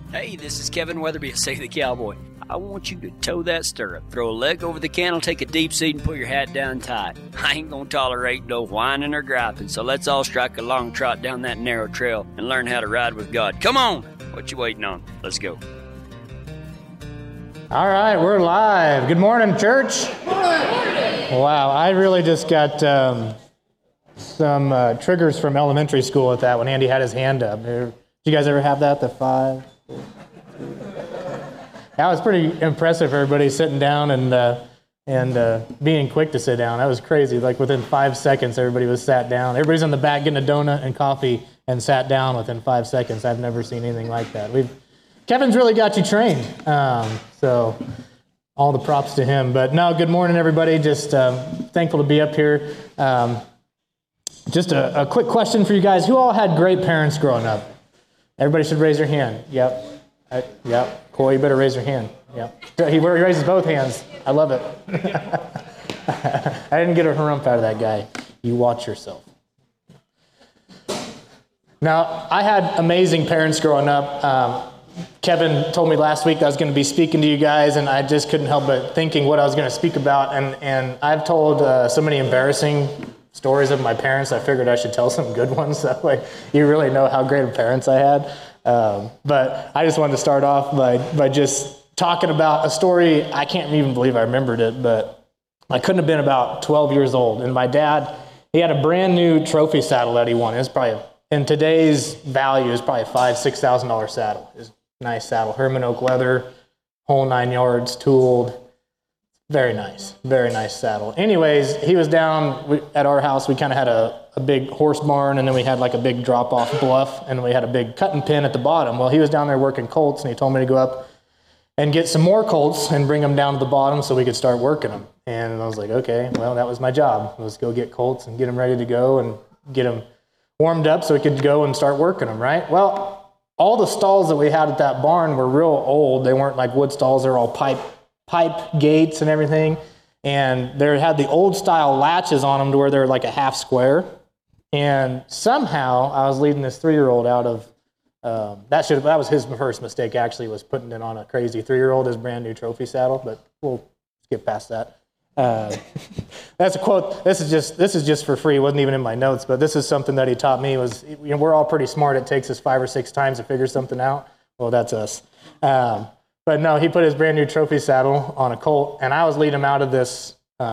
Hey, this is Kevin Weatherby of Say the Cowboy. I want you to toe that stirrup, throw a leg over the cantle, take a deep seat, and put your hat down tight. I ain't gonna tolerate no whining or griping, so let's all strike a long trot down that narrow trail and learn how to ride with God. Come on! What you waiting on? Let's go. All right, we're live. Good morning, church. Good morning. Wow, I really just got some triggers from elementary school with that when Andy had his hand up. Did you guys ever have that, the 5? That was pretty impressive, everybody sitting down and being quick to sit down. That was crazy. Like within 5 seconds, everybody was sat down. Everybody's in the back getting a donut and coffee and sat down within 5 seconds. I've never seen anything like that. Kevin's really got you trained, so all the props to him. But no, good morning, everybody. Just thankful to be up here. Just a quick question for you guys. Who all had great parents growing up? Everybody should raise their hand. Yep. Yep. Coy, you better raise your hand. Yep. He raises both hands. I love it. I didn't get a harump out of that guy. You watch yourself. Now, I had amazing parents growing up. Kevin told me last week that I was going to be speaking to you guys, and I just couldn't help but thinking what I was going to speak about. And I've told so many embarrassing stories of my parents. I figured I should tell some good ones. That way you really know how great of parents I had. But I just wanted to start off by just talking about a story. I can't even believe I remembered it, but I couldn't have been about 12 years old. And my dad, he had a brand new trophy saddle that he won. It was probably, in today's value, is probably a $5,000, $6,000 saddle. It was a nice saddle, Herman oak leather, whole 9 yards, tooled. Very nice saddle. Anyways, he was down at our house. We kind of had a big horse barn, and then we had like a big drop-off bluff, and we had a big cutting pin at the bottom. Well, he was down there working colts, and he told me to go up and get some more colts and bring them down to the bottom so we could start working them. And I was like, okay, well, that was my job. Let's go get colts and get them ready to go and get them warmed up so we could go and start working them, right? Well, all the stalls that we had at that barn were real old. They weren't like wood stalls. They were all pipe gates and everything. And they had the old style latches on them to where they're like a half square. And somehow I was leading this 3-year-old out of, that was his first mistake actually, was putting it on a crazy 3-year-old, his brand new trophy saddle, but we'll skip past that. That's a quote. This is just for free. It wasn't even in my notes, but this is something that he taught me. Was, we're all pretty smart. It takes us 5 or 6 times to figure something out. Well, that's us. But no, he put his brand new trophy saddle on a colt, and I was leading him out of this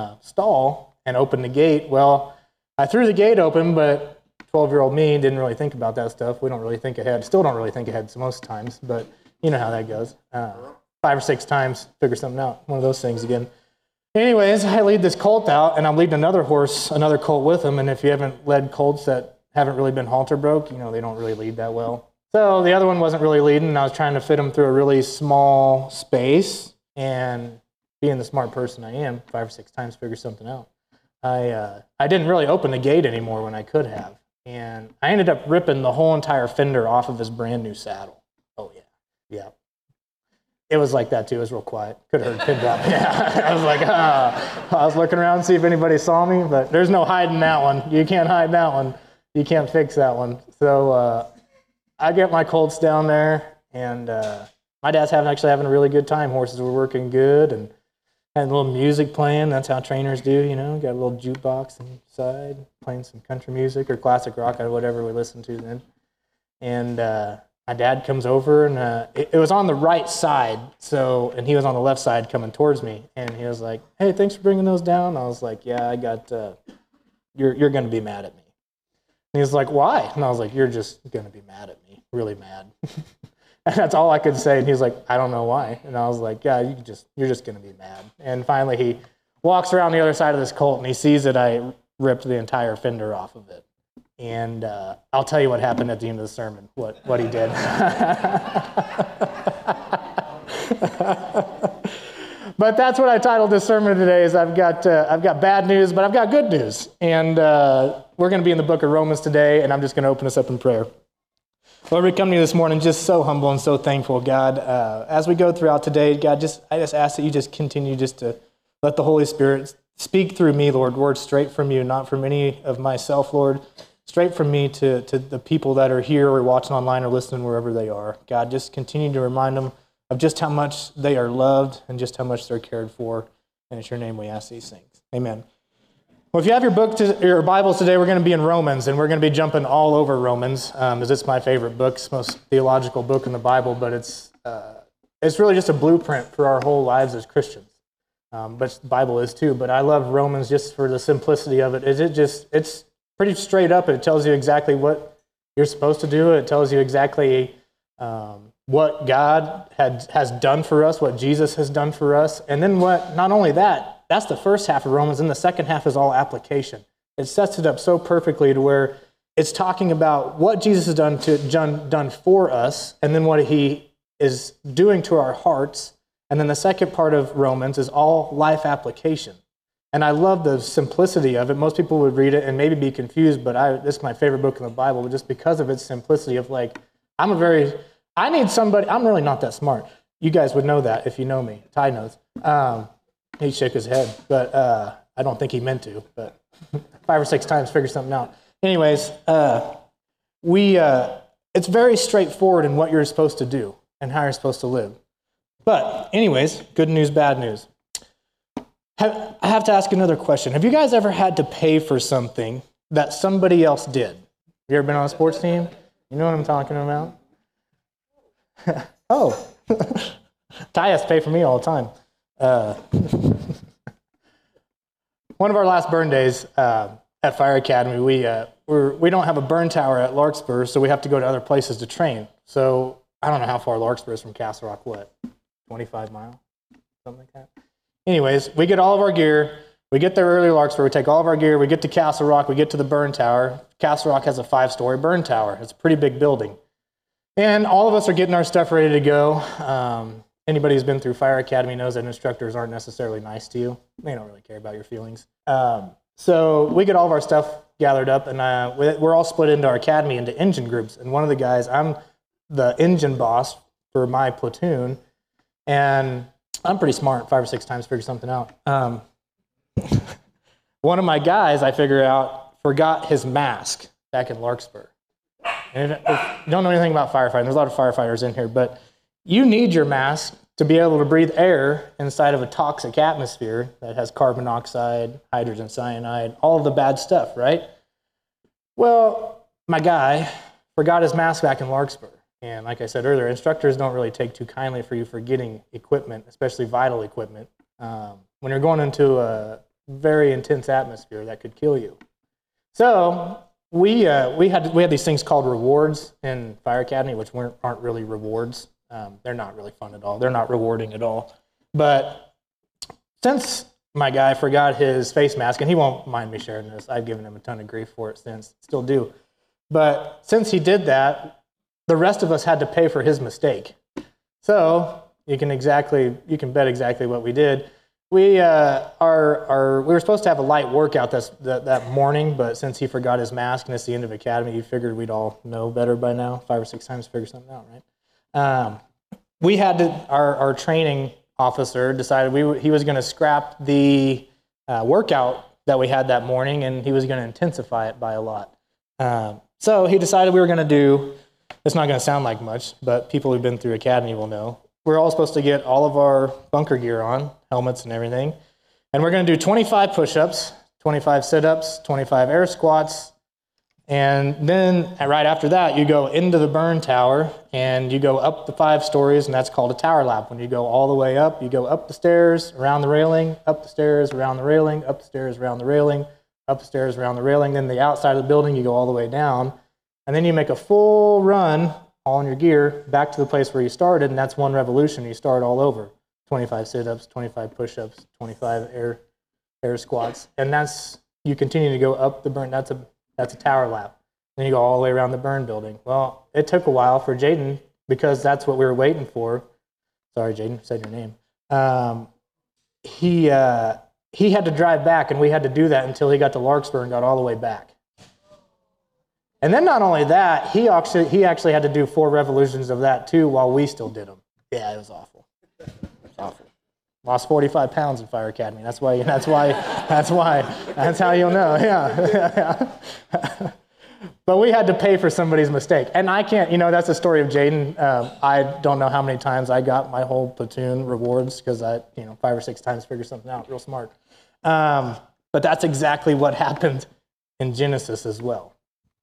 stall and opened the gate. Well, I threw the gate open, but 12-year-old me didn't really think about that stuff. We don't really think ahead. Still don't really think ahead most times, but you know how that goes. 5 or 6 times, figure something out. One of those things again. Anyways, I lead this colt out, and I'm leading another colt with him. And if you haven't led colts that haven't really been halter broke, they don't really lead that well. So the other one wasn't really leading, and I was trying to fit him through a really small space. And being the smart person I am, 5 or 6 times figure something out. I didn't really open the gate anymore when I could have. And I ended up ripping the whole entire fender off of his brand new saddle. Oh, yeah. It was like that, too. It was real quiet. Could have heard a pin drop. Yeah. I was like, I was looking around to see if anybody saw me, but there's no hiding that one. You can't hide that one. You can't fix that one. So I get my colts down there, and my dad's actually having a really good time. Horses were working good, and had a little music playing. That's how trainers do, got a little jukebox inside, playing some country music or classic rock or whatever we listened to then. And my dad comes over, and it was on the right side, and he was on the left side coming towards me, and he was like, "Hey, thanks for bringing those down." I was like, "Yeah, I got, you're going to be mad at me." And he was like, "Why?" And I was like, "You're just going to be mad at me, really mad." And that's all I could say. And he's like, "I don't know why." And I was like, "Yeah, you're just going to be mad." And finally he walks around the other side of this colt, and he sees that I ripped the entire fender off of it. And I'll tell you what happened at the end of the sermon, what he did. But that's what I titled this sermon today, is I've got bad news, but I've got good news. And we're going to be in the book of Romans today, and I'm just going to open us up in prayer. Lord, we come to you this morning just so humble and so thankful, God. As we go throughout today, God, I just ask that you just continue just to let the Holy Spirit speak through me, Lord, words straight from you, not from any of myself, Lord. straight from me to the people that are here or watching online or listening wherever they are. God, just continue to remind them of just how much they are loved and just how much they're cared for. And it's your name we ask these things. Amen. Well, if you have your Bibles today, we're going to be in Romans, and we're going to be jumping all over Romans, as it's my favorite book. It's the most theological book in the Bible, but it's really just a blueprint for our whole lives as Christians. But the Bible is too. But I love Romans just for the simplicity of it. It's pretty straight up. It tells you exactly what you're supposed to do. It tells you exactly what God has done for us, what Jesus has done for us, and then not only that. That's the first half of Romans, and the second half is all application. It sets it up so perfectly to where it's talking about what Jesus has done for us, and then what he is doing to our hearts. And then the second part of Romans is all life application. And I love the simplicity of it. Most people would read it and maybe be confused, but this is my favorite book in the Bible just because of its simplicity of I'm really not that smart. You guys would know that if you know me. Ty knows. He shook his head, but I don't think he meant to, but 5 or 6 times figure something out. Anyways, it's very straightforward in what you're supposed to do and how you're supposed to live. But anyways, good news, bad news. I have to ask another question. Have you guys ever had to pay for something that somebody else did? Have you ever been on a sports team? You know what I'm talking about? Oh, Ty has to pay for me all the time. One of our last burn days at Fire Academy, we don't have a burn tower at Larkspur, so we have to go to other places to train. So I don't know how far Larkspur is from Castle Rock. What, 25 miles, something like that. Anyways, we get all of our gear. We get there early, Larkspur. We take all of our gear. We get to Castle Rock. We get to the burn tower. Castle Rock has a 5-story burn tower. It's a pretty big building, and all of us are getting our stuff ready to go. Anybody who's been through Fire Academy knows that instructors aren't necessarily nice to you. They don't really care about your feelings. So we get all of our stuff gathered up, and we're all split into our academy into engine groups. And one of the guys, I'm the engine boss for my platoon, and I'm pretty smart, 5 or 6 times figure something out. One of my guys, I figure out, forgot his mask back in Larkspur. And if you don't know anything about firefighting, there's a lot of firefighters in here, but you need your mask to be able to breathe air inside of a toxic atmosphere that has carbon monoxide, hydrogen cyanide, all of the bad stuff, right? Well, my guy forgot his mask back in Larkspur. And like I said earlier, instructors don't really take too kindly for you forgetting equipment, especially vital equipment, when you're going into a very intense atmosphere that could kill you. So we had these things called rewards in Fire Academy, which aren't really rewards. They're not really fun at all. They're not rewarding at all. But since my guy forgot his face mask, and he won't mind me sharing this, I've given him a ton of grief for it since, still do. But since he did that, the rest of us had to pay for his mistake. So you can bet exactly what we did. We were supposed to have a light workout that morning, but since he forgot his mask and it's the end of academy, you figured we'd all know better by now. 5 or 6 times figure something out, right? We had to, our training officer decided he was going to scrap the workout that we had that morning, and he was going to intensify it by a lot. So he decided we were going to do, it's not going to sound like much, but people who've been through academy will know, we're all supposed to get all of our bunker gear on, helmets and everything, and we're going to do 25 push-ups, 25 sit-ups, 25 air squats, and then right after that, you go into the burn tower, and you go up the 5 stories, and that's called a tower lap. When you go all the way up, you go up the stairs, around the railing, up the stairs, around the railing, up the stairs, around the railing, up the stairs, around the railing. Then the outside of the building, you go all the way down, and then you make a full run, all in your gear, back to the place where you started, and that's 1 revolution. You start all over. 25 sit-ups, 25 push-ups, 25 air squats, and you continue to go up the burn. That's a tower lap. Then you go all the way around the burn building. Well, it took a while for Jaden, because that's what we were waiting for. Sorry, Jaden, said your name. He had to drive back, and we had to do that until he got to Larkspur and got all the way back. And then not only that, he actually had to do 4 revolutions of that too while we still did them. Yeah, it was awful. It was awful. Lost 45 pounds in Fire Academy. That's how you'll know. Yeah. But we had to pay for somebody's mistake. And I can't, that's the story of Jaden. I don't know how many times I got my whole platoon rewards because I, 5 or 6 times figured something out real smart. But that's exactly what happened in Genesis as well.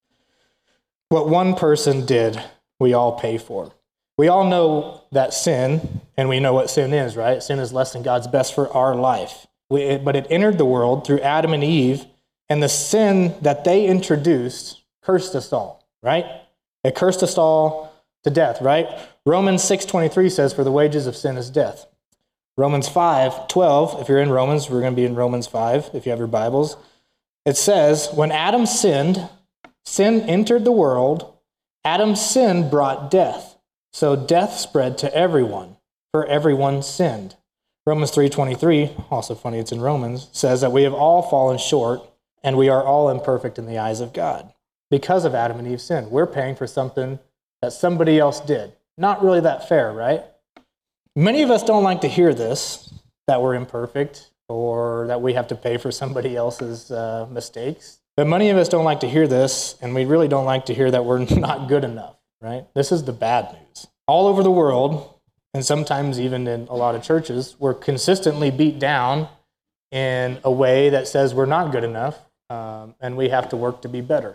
What one person did, we all pay for. We all know that sin, and we know what sin is, right? Sin is less than God's best for our life. But it entered the world through Adam and Eve, and the sin that they introduced cursed us all, right? It cursed us all to death, right? Romans 6:23 says, for the wages of sin is death. Romans 5:12, if you're in Romans, we're going to be in Romans 5, if you have your Bibles. It says, when Adam sinned, sin entered the world. Adam's sin brought death. So death spread to everyone, for everyone sinned. Romans 3:23, also funny it's in Romans, says that we have all fallen short and we are all imperfect in the eyes of God. Because of Adam and Eve's sin, we're paying for something that somebody else did. Not really that fair, right? Many of us don't like to hear this, that we're imperfect or that we have to pay for somebody else's mistakes. But many of us don't like to hear this, and we really don't like to hear that we're not good enough, right? This is the bad news. All over the world, and sometimes even in a lot of churches, we're consistently beat down in a way that says we're not good enough, and we have to work to be better.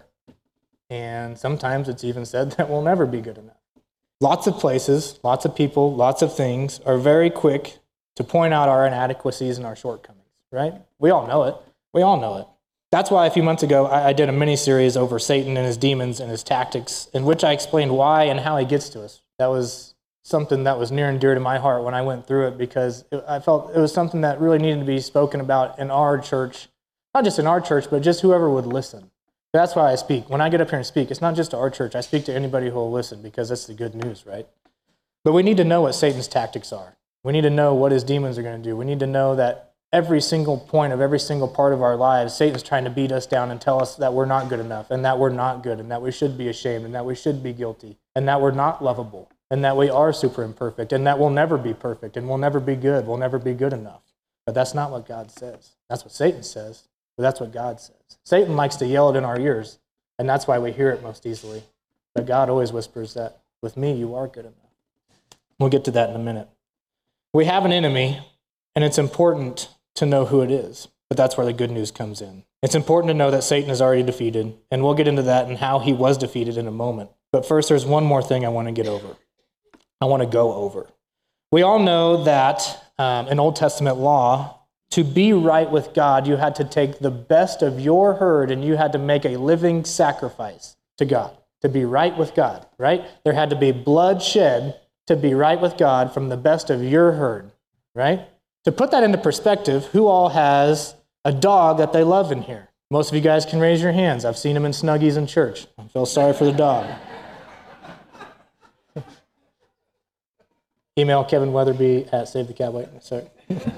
And sometimes it's even said that we'll never be good enough. Lots of places, lots of people, lots of things are very quick to point out our inadequacies and our shortcomings, right? We all know it. We all know it. That's why a few months ago, I did a mini-series over Satan and his demons and his tactics, in which I explained why and how he gets to us. That was something that was near and dear to my heart when I went through it, because I felt it was something that really needed to be spoken about in our church, not just in our church, but just whoever would listen. That's why I speak. When I get up here and speak, it's not just to our church. I speak to anybody who will listen, because that's the good news, right? But we need to know what Satan's tactics are. We need to know what his demons are going to do. We need to know that every single point of every single part of our lives, Satan's trying to beat us down and tell us that we're not good enough, and that we're not good, and that we should be ashamed, and that we should be guilty, and that we're not lovable, and that we are super imperfect, and that we'll never be perfect, and we'll never be good. We'll never be good enough. But that's not what God says. That's what Satan says, but that's what God says. Satan likes to yell it in our ears, and that's why we hear it most easily. But God always whispers that, with me, you are good enough. We'll get to that in a minute. We have an enemy, and it's important to know who it is. But that's where the good news comes in. It's important to know that Satan is already defeated, and we'll get into that and how he was defeated in a moment. But first, there's one more thing I want to get over. I want to go over. We all know that in Old Testament law, to be right with God, you had to take the best of your herd and you had to make a living sacrifice to God, to be right with God, right? There had to be blood shed to be right with God from the best of your herd, right? To put that into perspective, who all has a dog that they love in here? Most of you guys can raise your hands. I've seen them in Snuggies in church. I feel sorry for the dog. Email Kevin Weatherby at Save the Cowboy. Sorry.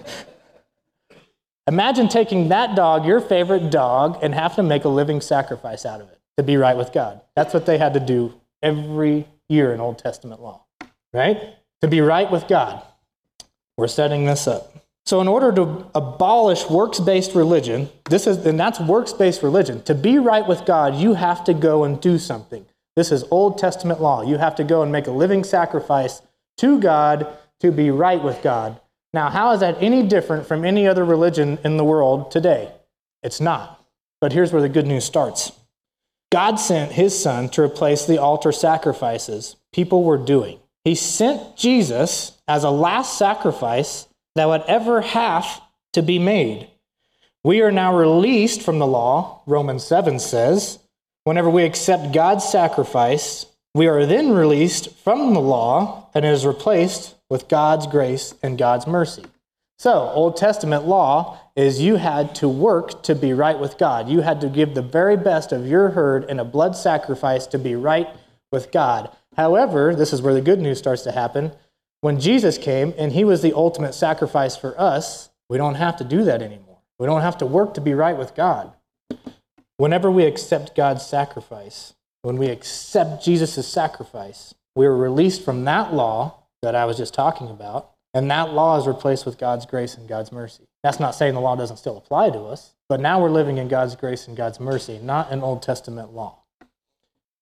Imagine taking that dog, your favorite dog, and having to make a living sacrifice out of it to be right with God. That's what they had to do every year in Old Testament law, right? To be right with God. We're setting this up. So in order to abolish works-based religion, that's works-based religion. To be right with God, you have to go and do something. This is Old Testament law. You have to go and make a living sacrifice to God to be right with God. Now, how is that any different from any other religion in the world today? It's not. But here's where the good news starts. God sent his son to replace the altar sacrifices people were doing. He sent Jesus as a last sacrifice that would ever have to be made. We are now released from the law, Romans 7 says. Whenever we accept God's sacrifice, we are then released from the law and it is replaced with God's grace and God's mercy. So, Old Testament law is you had to work to be right with God. You had to give the very best of your herd in a blood sacrifice to be right with God. However, this is where the good news starts to happen. When Jesus came and he was the ultimate sacrifice for us, we don't have to do that anymore. We don't have to work to be right with God. Whenever we accept God's sacrifice, when we accept Jesus' sacrifice, we are released from that law that I was just talking about, and that law is replaced with God's grace and God's mercy. That's not saying the law doesn't still apply to us, but now we're living in God's grace and God's mercy, not an Old Testament law.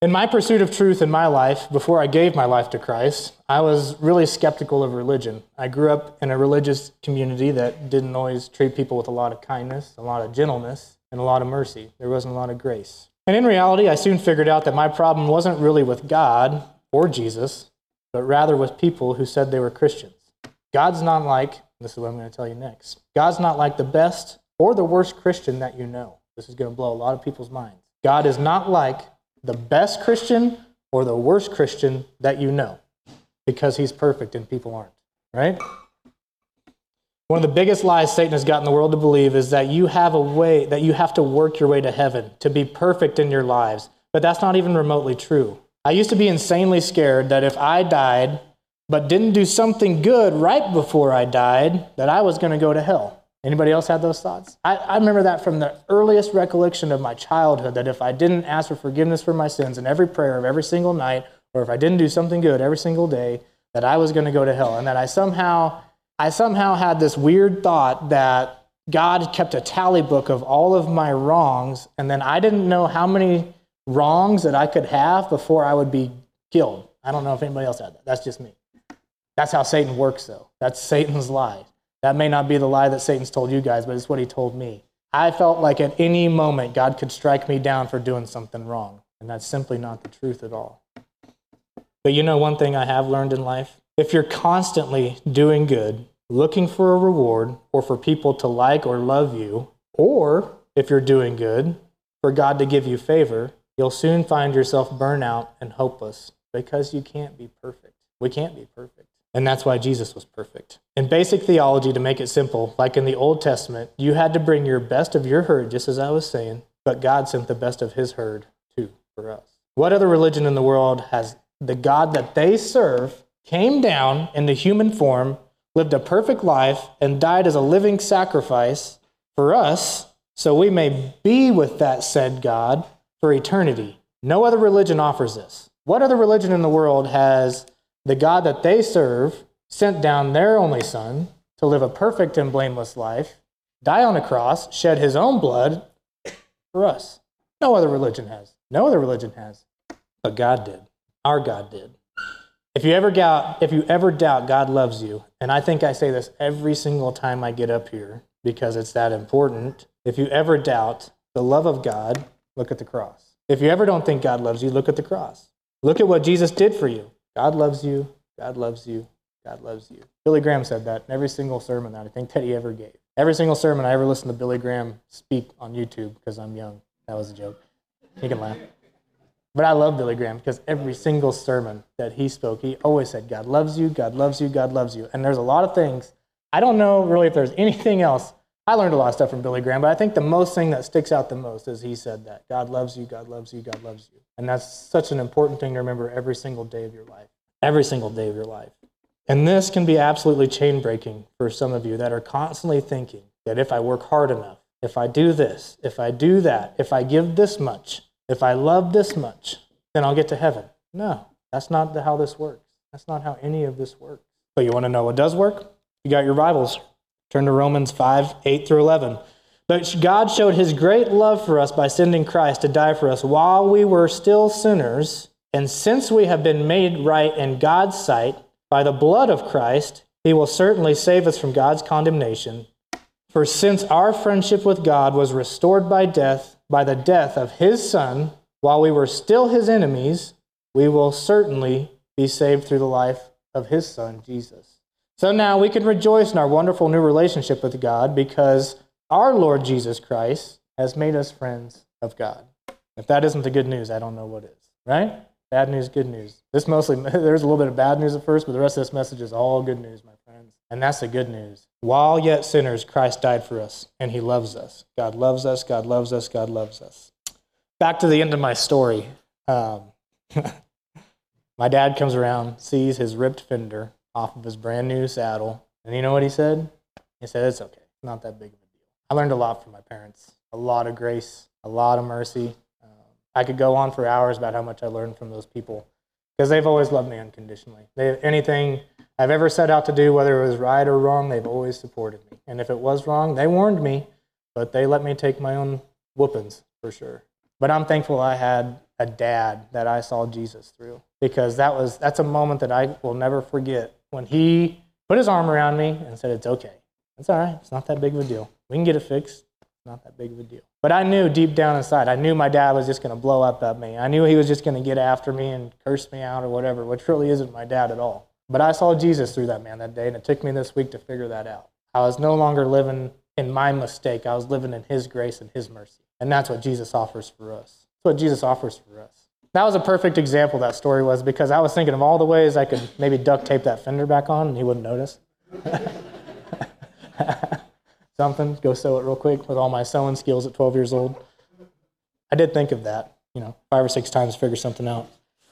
In my pursuit of truth in my life, before I gave my life to Christ, I was really skeptical of religion. I grew up in a religious community that didn't always treat people with a lot of kindness, a lot of gentleness, and a lot of mercy. There wasn't a lot of grace. And in reality, I soon figured out that my problem wasn't really with God or Jesus, but rather with people who said they were Christians. God's not like, this is what I'm going to tell you next, God's not like the best or the worst Christian that you know. This is going to blow a lot of people's minds. God is not like the best Christian or the worst Christian that you know, because he's perfect and people aren't, right? One of the biggest lies Satan has gotten the world to believe is that you have a way, that you have to work your way to heaven, to be perfect in your lives. But that's not even remotely true. I used to be insanely scared that if I died, but didn't do something good right before I died, that I was going to go to hell. Anybody else have those thoughts? I remember that from the earliest recollection of my childhood, that if I didn't ask for forgiveness for my sins in every prayer of every single night, or if I didn't do something good every single day, that I was going to go to hell. And that I somehow had this weird thought that God kept a tally book of all of my wrongs, and then I didn't know how many wrongs that I could have before I would be killed. I don't know if anybody else had that. That's just me. That's how Satan works, though. That's Satan's lie. That may not be the lie that Satan's told you guys, but it's what he told me. I felt like at any moment God could strike me down for doing something wrong, and that's simply not the truth at all. But you know one thing I have learned in life? If you're constantly doing good, looking for a reward, or for people to like or love you, or if you're doing good, for God to give you favor, you'll soon find yourself burnt out and hopeless, because you can't be perfect. We can't be perfect. And that's why Jesus was perfect. In basic theology, to make it simple, like in the Old Testament, you had to bring your best of your herd, just as I was saying, but God sent the best of his herd too for us. What other religion in the world has the God that they serve came down in the human form, lived a perfect life, and died as a living sacrifice for us, so we may be with that said God for eternity? No other religion offers this. What other religion in the world has the God that they serve sent down their only Son to live a perfect and blameless life, die on a cross, shed his own blood for us? No other religion has. No other religion has. But God did. Our God did. If you ever doubt God loves you, and I think I say this every single time I get up here because it's that important, if you ever doubt the love of God, look at the cross. If you ever don't think God loves you, look at the cross. Look at what Jesus did for you. God loves you, God loves you, God loves you. Billy Graham said that in every single sermon that I think that he ever gave. Every single sermon I ever listened to Billy Graham speak on YouTube, because I'm young. That was a joke. You can laugh. But I love Billy Graham because every single sermon that he spoke, he always said, God loves you, God loves you, God loves you. And there's a lot of things. I don't know really if there's anything else. I learned a lot of stuff from Billy Graham, but I think the most thing that sticks out the most is he said that. God loves you, God loves you, God loves you. And that's such an important thing to remember every single day of your life. Every single day of your life. And this can be absolutely chain-breaking for some of you that are constantly thinking that if I work hard enough, if I do this, if I do that, if I give this much, if I love this much, then I'll get to heaven. No, that's not how this works. That's not how any of this works. But you want to know what does work? You got your Bibles. Turn to Romans 5:8-11. But God showed his great love for us by sending Christ to die for us while we were still sinners. And since we have been made right in God's sight by the blood of Christ, he will certainly save us from God's condemnation. For since our friendship with God was restored by the death of his Son, while we were still his enemies, we will certainly be saved through the life of his Son, Jesus. So now we can rejoice in our wonderful new relationship with God because our Lord Jesus Christ has made us friends of God. If that isn't the good news, I don't know what is, right? Bad news, good news. There's a little bit of bad news at first, but the rest of this message is all good news, my friends. And that's the good news. While yet sinners, Christ died for us, and he loves us. God loves us, God loves us, God loves us. Back to the end of my story. My dad comes around, sees his ripped fender off of his brand new saddle, and you know what he said? He said, it's okay, not that big of a deal. I learned a lot from my parents, a lot of grace, a lot of mercy. I could go on for hours about how much I learned from those people because they've always loved me unconditionally. Anything I've ever set out to do, whether it was right or wrong, they've always supported me. And if it was wrong, they warned me, but they let me take my own whoopings for sure. But I'm thankful I had a dad that I saw Jesus through, because that's a moment that I will never forget, when he put his arm around me and said, it's okay. It's all right. It's not that big of a deal. We can get it fixed. It's not that big of a deal. But I knew deep down inside, I knew my dad was just going to blow up at me. I knew he was just going to get after me and curse me out or whatever, which really isn't my dad at all. But I saw Jesus through that man that day, and it took me this week to figure that out. I was no longer living in my mistake. I was living in his grace and his mercy. And that's what Jesus offers for us. That's what Jesus offers for us. That was a perfect example, that story was, because I was thinking of all the ways I could maybe duct tape that fender back on and he wouldn't notice. Something, go sew it real quick with all my sewing skills at 12 years old. I did think of that, 5 or 6 times to figure something out.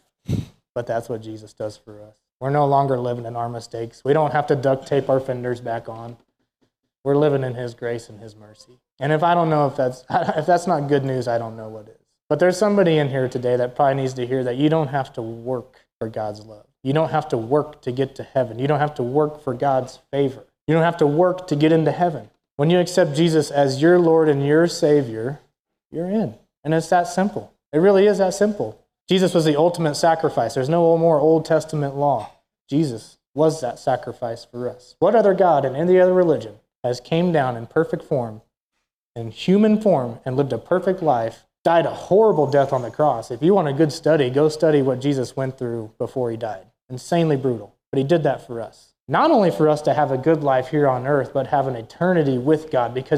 But that's what Jesus does for us. We're no longer living in our mistakes. We don't have to duct tape our fenders back on. We're living in his grace and his mercy. And if I don't know if that's not good news, I don't know what is. But there's somebody in here today that probably needs to hear that you don't have to work for God's love. You don't have to work to get to heaven. You don't have to work for God's favor. You don't have to work to get into heaven. When you accept Jesus as your Lord and your Savior, you're in. And it's that simple. It really is that simple. Jesus was the ultimate sacrifice. There's no more Old Testament law. Jesus was that sacrifice for us. What other God in any other religion has came down in perfect form, in human form, and lived a perfect life, died a horrible death on the cross? If you want a good study, go study what Jesus went through before he died. Insanely brutal. But he did that for us. Not only for us to have a good life here on earth, but have an eternity with God. Because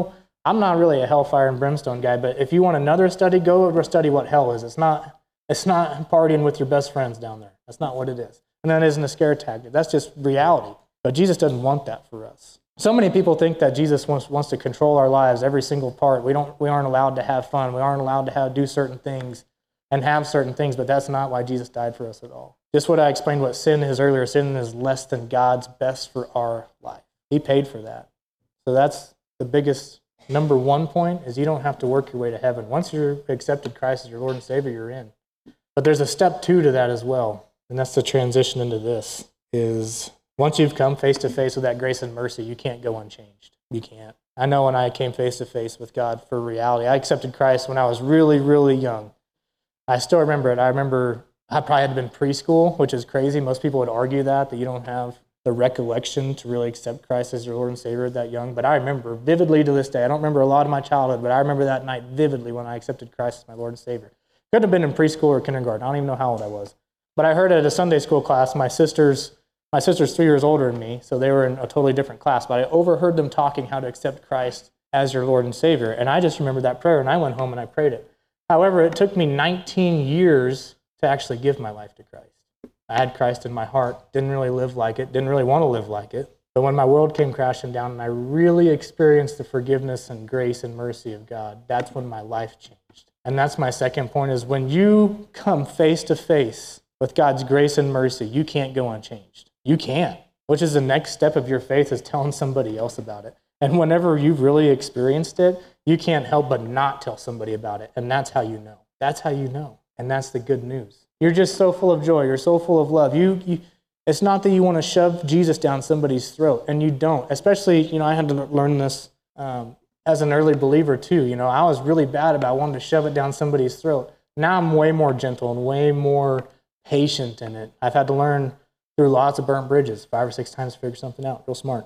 I'm not really a hellfire and brimstone guy, but if you want another study, go over study what hell is. It's not partying with your best friends down there. That's not what it is. And that isn't a scare tactic. That's just reality. But Jesus doesn't want that for us. So many people think that Jesus wants to control our lives, every single part. We aren't allowed to have fun. We aren't allowed to do certain things and have certain things, but that's not why Jesus died for us at all. Just what I explained what sin is earlier. Sin is less than God's best for our life. He paid for that. So that's the biggest number one point, is you don't have to work your way to heaven. Once you've accepted Christ as your Lord and Savior, you're in. But there's a step 2 to that as well, and that's the transition into this, is once you've come face to face with that grace and mercy, you can't go unchanged. You can't. I know when I came face to face with God for reality, I accepted Christ when I was really, really young. I still remember it. I remember I probably had been preschool, which is crazy. Most people would argue that you don't have the recollection to really accept Christ as your Lord and Savior that young. But I remember vividly to this day. I don't remember a lot of my childhood, but I remember that night vividly when I accepted Christ as my Lord and Savior. Could have been in preschool or kindergarten. I don't even know how old I was. But I heard it at a Sunday school class. My sister's 3 years older than me, so they were in a totally different class. But I overheard them talking how to accept Christ as your Lord and Savior. And I just remembered that prayer, and I went home and I prayed it. However, it took me 19 years to actually give my life to Christ. I had Christ in my heart, didn't really live like it, didn't really want to live like it. But when my world came crashing down and I really experienced the forgiveness and grace and mercy of God, that's when my life changed. And that's my second point, is when you come face to face with God's grace and mercy, you can't go unchanged. You can't, which is the next step of your faith, is telling somebody else about it. And whenever you've really experienced it, you can't help but not tell somebody about it. And that's how you know. That's how you know. And that's the good news. You're just so full of joy. You're so full of love. It's not that you want to shove Jesus down somebody's throat, and you don't. Especially, I had to learn this as an early believer too. I was really bad about wanting to shove it down somebody's throat. Now I'm way more gentle and way more patient in it. I've had to learn through lots of burnt bridges 5 or 6 times to figure something out. Real smart.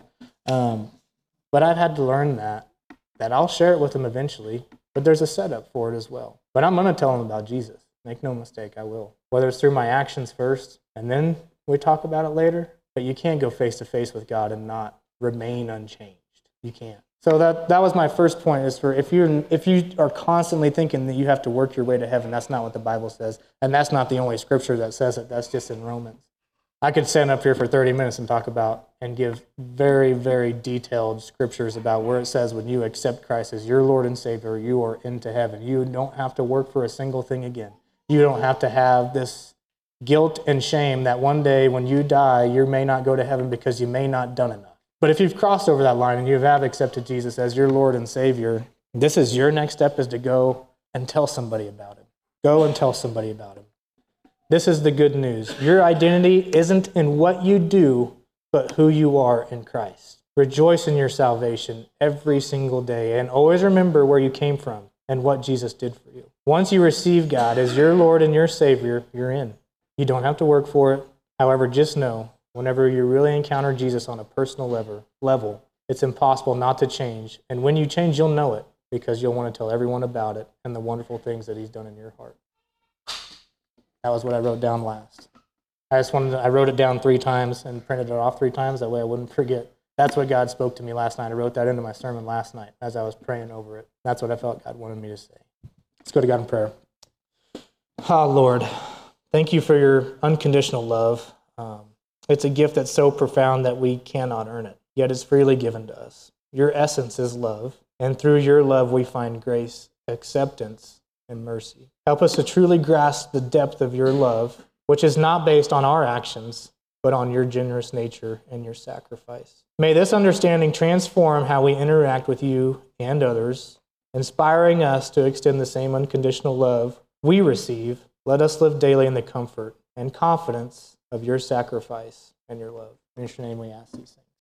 But I've had to learn that I'll share it with them eventually, but there's a setup for it as well. But I'm going to tell them about Jesus. Make no mistake, I will. Whether it's through my actions first, and then we talk about it later, but you can't go face to face with God and not remain unchanged. You can't. So that was my first point, is for if you are constantly thinking that you have to work your way to heaven, that's not what the Bible says. And that's not the only scripture that says it. That's just in Romans. I could stand up here for 30 minutes and talk about and give very, very detailed scriptures about where it says when you accept Christ as your Lord and Savior, you are into heaven. You don't have to work for a single thing again. You don't have to have this guilt and shame that one day when you die, you may not go to heaven because you may not done enough. But if you've crossed over that line and you have accepted Jesus as your Lord and Savior, this is your next step, is to go and tell somebody about Him. Go and tell somebody about Him. This is the good news. Your identity isn't in what you do, but who you are in Christ. Rejoice in your salvation every single day, and always remember where you came from and what Jesus did for you. Once you receive God as your Lord and your Savior, you're in. You don't have to work for it. However, just know, whenever you really encounter Jesus on a personal level, it's impossible not to change. And when you change, you'll know it because you'll want to tell everyone about it and the wonderful things that he's done in your heart. That was what I wrote down last. I wrote it down 3 times and printed it off 3 times. That way I wouldn't forget. That's what God spoke to me last night. I wrote that into my sermon last night as I was praying over it. That's what I felt God wanted me to say. Let's go to God in prayer. Lord, thank you for your unconditional love. It's a gift that's so profound that we cannot earn it, yet it's freely given to us. Your essence is love, and through your love we find grace, acceptance, and mercy. Help us to truly grasp the depth of your love, which is not based on our actions, but on your generous nature and your sacrifice. May this understanding transform how we interact with you and others, inspiring us to extend the same unconditional love we receive. Let us live daily in the comfort and confidence of your sacrifice and your love. In your name we ask these things.